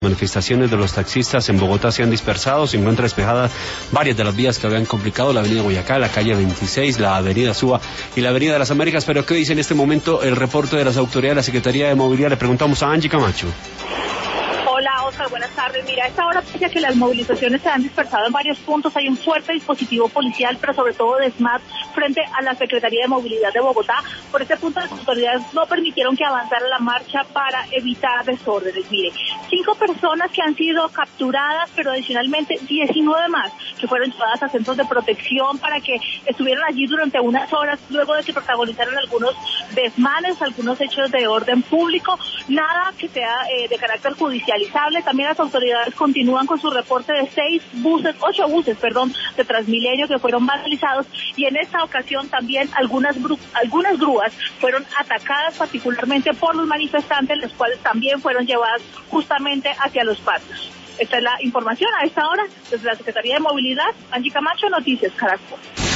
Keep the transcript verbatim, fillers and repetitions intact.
manifestaciones de los taxistas en Bogotá se han dispersado, se encuentra despejada varias de las vías que habían complicado, la avenida Boyacá, la calle veintiséis, la avenida Suba y la avenida de las Américas. Pero ¿qué dice en este momento el reporte de las autoridades de la Secretaría de Movilidad? Le preguntamos a Angie Camacho. Hola, Oscar, buenas tardes. Mira, a esta hora, pese a que las movilizaciones se han dispersado en varios puntos, hay un fuerte dispositivo policial, pero sobre todo de SMAT, frente a la Secretaría de Movilidad de Bogotá. Por este punto, las autoridades no permitieron que avanzara la marcha para evitar desórdenes. Mire, cinco personas que han sido capturadas, pero adicionalmente diecinueve más, que fueron llevadas a centros de protección para que estuvieran allí durante unas horas, luego de que protagonizaron algunos desmanes, algunos hechos de orden público, nada que sea eh, de carácter judicializable. También las autoridades continúan con su reporte de seis buses, ocho buses, perdón, de Transmilenio que fueron vandalizados, y en esta ocasión también algunas gru- algunas grúas fueron atacadas particularmente por los manifestantes, las cuales también fueron llevadas justamente hacia los patios. Esta es la información a esta hora desde la Secretaría de Movilidad. Angie Camacho, Noticias Caracol.